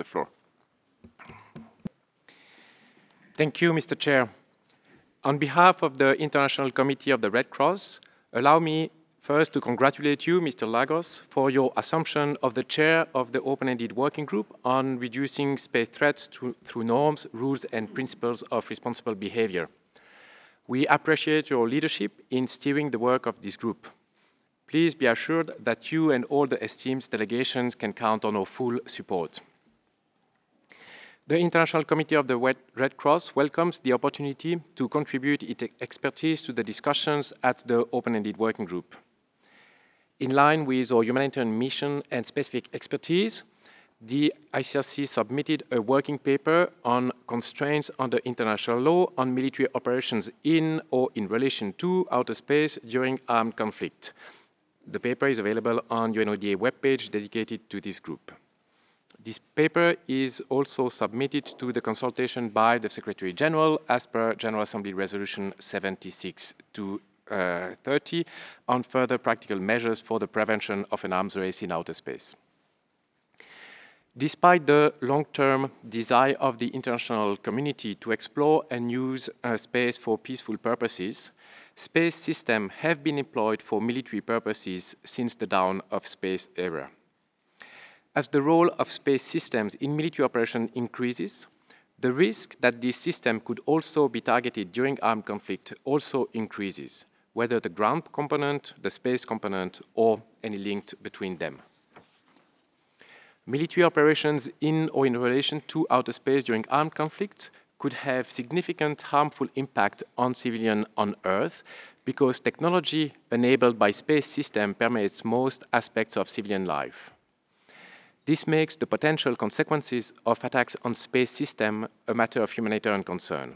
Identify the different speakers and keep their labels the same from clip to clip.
Speaker 1: floor.
Speaker 2: Thank you, Mr. Chair. On behalf of the International Committee of the Red Cross, allow me first to congratulate you, Mr. Lagos, for your assumption of the chair of the Open-Ended Working Group on reducing space threats through norms, rules, and principles of responsible behavior. We appreciate your leadership in steering the work of this group. Please be assured that you and all the esteemed delegations can count on our full support. The International Committee of the Red Cross welcomes the opportunity to contribute its expertise to the discussions at the Open-Ended Working Group. In line with our humanitarian mission and specific expertise, the ICRC submitted a working paper on constraints under international law on military operations in or in relation to outer space during armed conflict. The paper is available on UNODA webpage dedicated to this group. This paper is also submitted to the consultation by the Secretary General as per General Assembly Resolution 76-30 on further practical measures for the prevention of an arms race in outer space. Despite the long-term desire of the international community to explore and use space for peaceful purposes, space systems have been employed for military purposes since the dawn of space era. As the role of space systems in military operation increases, the risk that this system could also be targeted during armed conflict also increases, whether the ground component, the space component, or any link between them. Military operations in or in relation to outer space during armed conflict could have significant harmful impact on civilians on Earth because technology enabled by space systems permeates most aspects of civilian life. This makes the potential consequences of attacks on space systems a matter of humanitarian concern.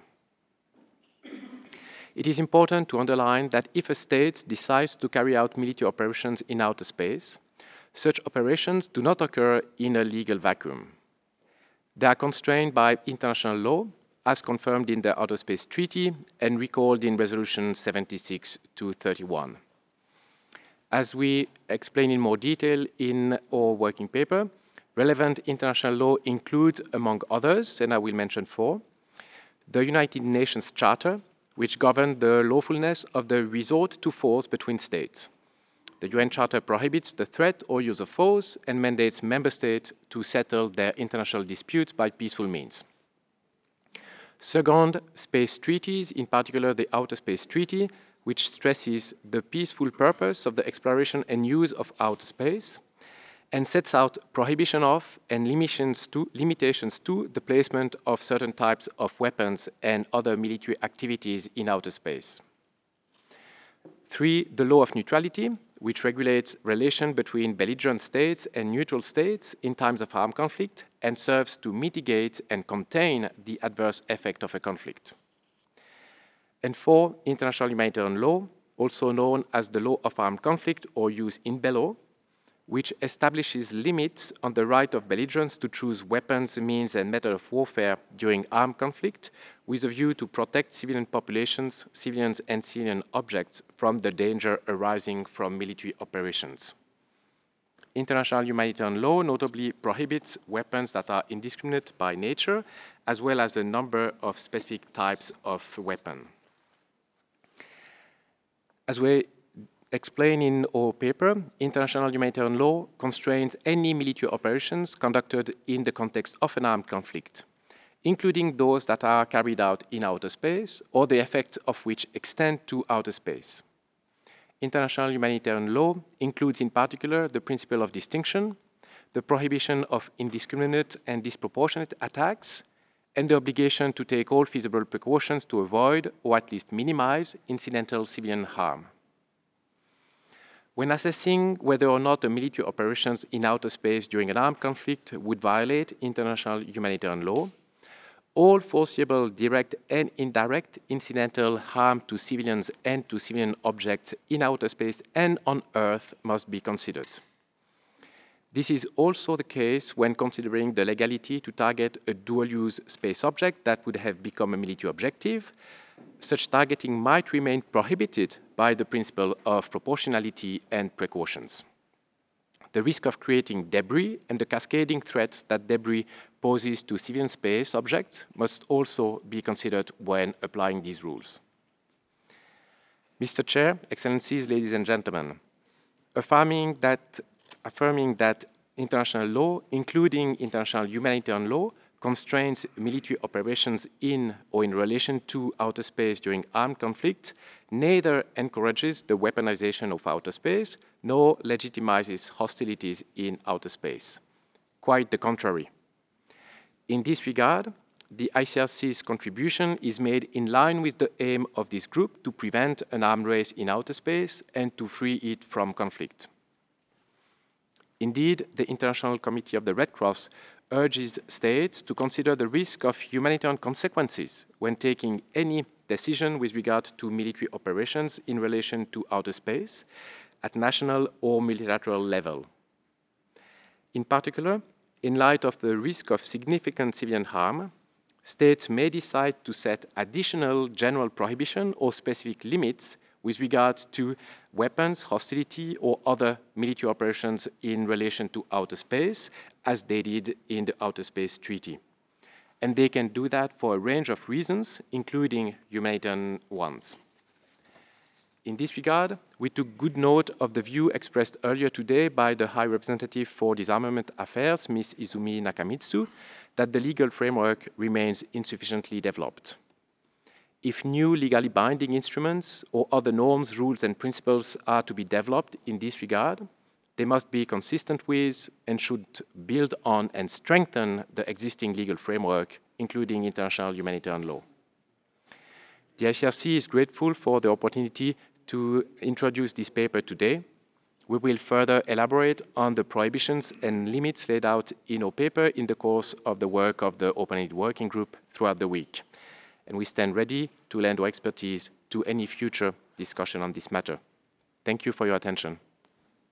Speaker 2: It is important to underline that if a state decides to carry out military operations in outer space, such operations do not occur in a legal vacuum. They are constrained by international law, as confirmed in the Outer Space Treaty and recalled in Resolution 76-31. As we explain in more detail in our working paper, relevant international law includes, among others, and I will mention four, the United Nations Charter, which governs the lawfulness of the resort to force between states. The UN Charter prohibits the threat or use of force and mandates member states to settle their international disputes by peaceful means. Second, space treaties, in particular the Outer Space Treaty, which stresses the peaceful purpose of the exploration and use of outer space, and sets out prohibition of and limitations to the placement of certain types of weapons and other military activities in outer space. Three, the law of neutrality, which regulates relations between belligerent states and neutral states in times of armed conflict and serves to mitigate and contain the adverse effect of a conflict. And four, international humanitarian law, also known as the law of armed conflict or jus in bello, which establishes limits on the right of belligerents to choose weapons, means, and method of warfare during armed conflict with a view to protect civilian populations, civilians, and civilian objects from the danger arising from military operations. International humanitarian law notably prohibits weapons that are indiscriminate by nature, as well as a number of specific types of weapon. As we explain in our paper, international humanitarian law constrains any military operations conducted in the context of an armed conflict, including those that are carried out in outer space or the effects of which extend to outer space. International humanitarian law includes in particular the principle of distinction, the prohibition of indiscriminate and disproportionate attacks, and the obligation to take all feasible precautions to avoid or at least minimize incidental civilian harm. When assessing whether or not the military operations in outer space during an armed conflict would violate international humanitarian law, all foreseeable direct and indirect incidental harm to civilians and to civilian objects in outer space and on Earth must be considered. This is also the case when considering the legality to target a dual-use space object that would have become a military objective. Such targeting might remain prohibited by the principle of proportionality and precautions. the risk of creating debris and the cascading threats that debris poses to civilian space objects must also be considered when applying these rules. Mr. Chair, Excellencies, ladies and gentlemen, affirming that international law, including international humanitarian law, constrains military operations in or in relation to outer space during armed conflict, neither encourages the weaponization of outer space nor legitimizes hostilities in outer space. Quite the contrary. In this regard, the ICRC's contribution is made in line with the aim of this group to prevent an arms race in outer space and to free it from conflict. Indeed, the International Committee of the Red Cross urges states to consider the risk of humanitarian consequences when taking any decision with regard to military operations in relation to outer space at national or multilateral level. In particular, in light of the risk of significant civilian harm, states may decide to set additional general prohibition or specific limits with regard to weapons, hostility, or other military operations in relation to outer space, as they did in the Outer Space Treaty. And they can do that for a range of reasons, including humanitarian ones. In this regard, we took good note of the view expressed earlier today by the High Representative for Disarmament Affairs, Ms. Izumi Nakamitsu, that the legal framework remains insufficiently developed. If new legally binding instruments or other norms, rules, and principles are to be developed in this regard, they must be consistent with and should build on and strengthen the existing legal framework, including international humanitarian law. The ICRC is grateful for the opportunity to introduce this paper today. We will further elaborate on the prohibitions and limits laid out in our paper in the course of the work of the Open-Ended Working Group throughout the week. And we stand ready to lend our expertise to any future discussion on this matter. Thank you for your attention.